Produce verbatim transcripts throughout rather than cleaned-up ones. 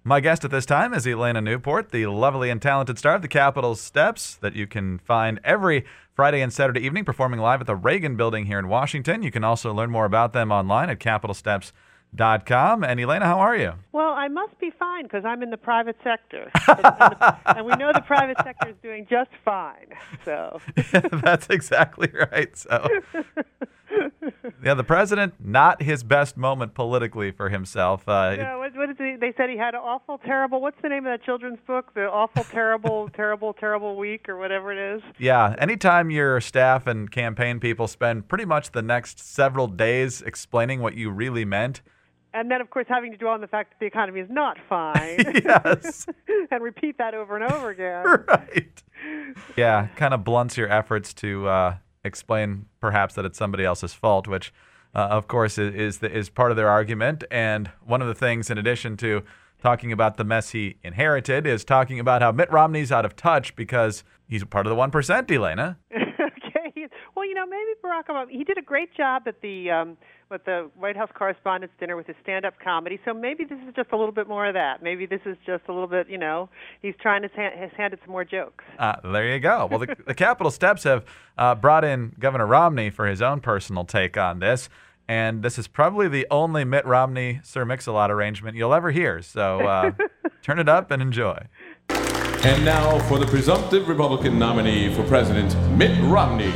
My guest at this time is Elena Newport, the lovely and talented star of the Capitol Steps that you can find every Friday and Saturday evening performing live at the Reagan Building here in Washington. You can also learn more about them online at capitol steps dot com. And Elena, how are you? Well, I must be fine because I'm in the private sector. and, and, the, and we know the private sector is doing just fine. So That's exactly right. So yeah, the president, not his best moment politically for himself. Uh, yeah, what, what is he, they said he had an awful, terrible, what's the name of that children's book? The Awful, Terrible, Terrible, Terrible Week or whatever it is? Yeah, anytime your staff and campaign people spend pretty much the next several days explaining what you really meant. And then, of course, having to dwell on the fact that the economy is not fine. Yes. And repeat that over and over again. Right. Yeah, kind of blunts your efforts to uh, explain perhaps that it's somebody else's fault, which, uh, of course, is is, the, is part of their argument. And one of the things, in addition to talking about the mess he inherited, is talking about how Mitt Romney's out of touch because he's part of the one percent, Elena. Okay. Well, you know, maybe Barack Obama, he did a great job at the um, with the White House Correspondents' Dinner with his stand-up comedy. So maybe this is just a little bit more of that. Maybe this is just a little bit, you know, he's trying to hand, has handed some more jokes. Uh, there you go. Well, the, the Capitol Steps have uh, brought in Governor Romney for his own personal take on this. And this is probably the only Mitt Romney-Sir Mix-a-Lot arrangement you'll ever hear. So uh, turn it up and enjoy. And now for the presumptive Republican nominee for president, Mitt Romney.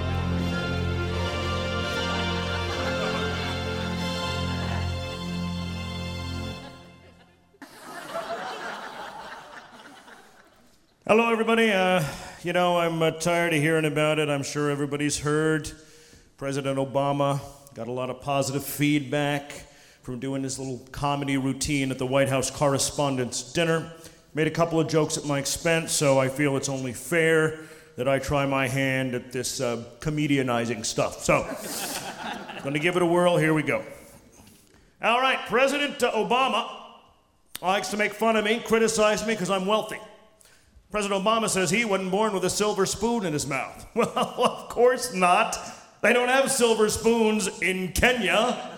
Hello, everybody. Uh, you know, I'm uh, tired of hearing about it. I'm sure everybody's heard. President Obama got a lot of positive feedback from doing this little comedy routine at the White House Correspondents' Dinner. Made a couple of jokes at my expense, so I feel it's only fair that I try my hand at this uh, comedianizing stuff. So, I'm going to give it a whirl. Here we go. All right, President uh, Obama likes to make fun of me, criticize me because I'm wealthy. President Obama says he wasn't born with a silver spoon in his mouth. Well, of course not. They don't have silver spoons in Kenya.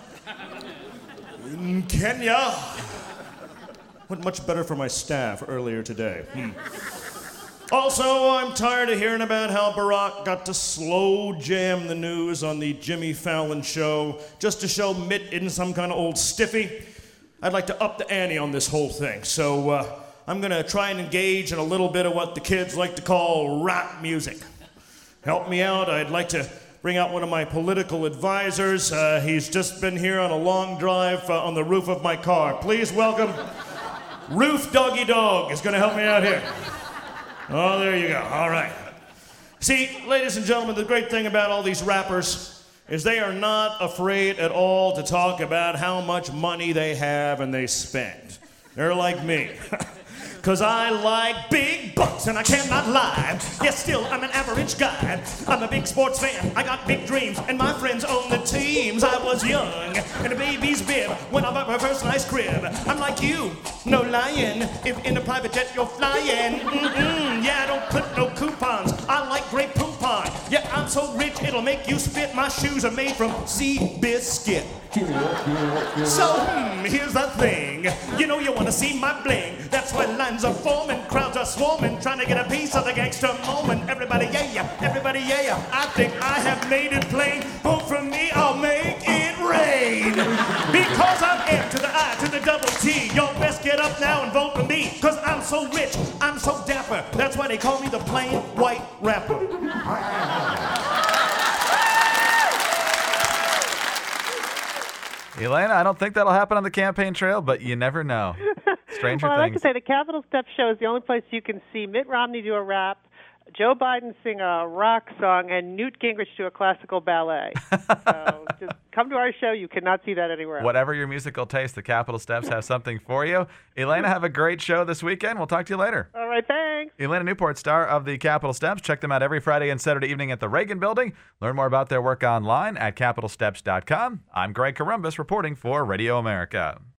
In Kenya. Went much better for my staff earlier today. Hmm. Also, I'm tired of hearing about how Barack got to slow jam the news on the Jimmy Fallon show just to show Mitt isn't some kind of old stiffy. I'd like to up the ante on this whole thing. So, uh, I'm going to try and engage in a little bit of what the kids like to call rap music. Help me out. I'd like to bring out one of my political advisors. Uh, he's just been here on a long drive uh, on the roof of my car. Please welcome Ruth Doggy Dog is going to help me out here. Oh, there you go. All right. See, ladies and gentlemen, the great thing about all these rappers is they are not afraid at all to talk about how much money they have and they spend. They're like me. Cause I like big bucks and I cannot lie. Yes, still I'm an average guy. I'm a big sports fan, I got big dreams, and my friends own the teams. I was young in a baby's bib when I bought my first nice crib. I'm like you, no lying. If in a private jet you're flying, mm-mm, yeah, I don't put no coupons. I like grape poupon. Yeah, I'm so rich it'll make you spit. My shoes are made from sea biscuit. So, hmm, here's the thing. You know you want to see my bling. That's when lines are forming, crowds are swarming, trying to get a piece of the gangster moment. Everybody, yeah, yeah, everybody, yeah, yeah. I think I have made it plain. Vote for me, I'll make it rain. Because I'm M to the I to the double T. Y'all best get up now and vote for me. Cause I'm so rich, I'm so dapper. That's why they call me the plain white rapper. Elena, I don't think that'll happen on the campaign trail, but you never know. Stranger well, I'd like things. to say the Capitol Steps show is the only place you can see Mitt Romney do a rap, Joe Biden sing a rock song, and Newt Gingrich do a classical ballet. So just come to our show. You cannot see that anywhere else. Whatever your musical taste, the Capitol Steps have something for you. Elena, have a great show this weekend. We'll talk to you later. All right, thanks. Elena Newport, star of the Capitol Steps. Check them out every Friday and Saturday evening at the Reagan Building. Learn more about their work online at capitol steps dot com. I'm Greg Columbus reporting for Radio America.